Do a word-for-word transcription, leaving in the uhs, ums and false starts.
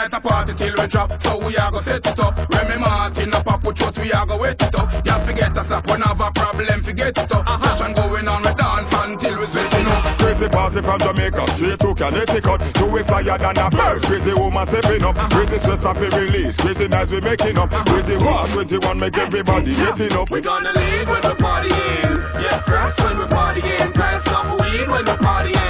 night a party till we drop. So we are go set it up. Remy Martin up a put out, we are go wet it up. You forget us up, when have a problem, forget it up. Uh-huh. Session going on, we dance until we sweating up. Crazy party from Jamaica, straight to Connecticut. Do we flyer than a bird, crazy woman stepping up. Crazy stress up release, crazy nights we making up. Crazy war twenty-one make everybody getting up. We gonna lead when we partying. Get dressed when we partying. Press some weed when we partying.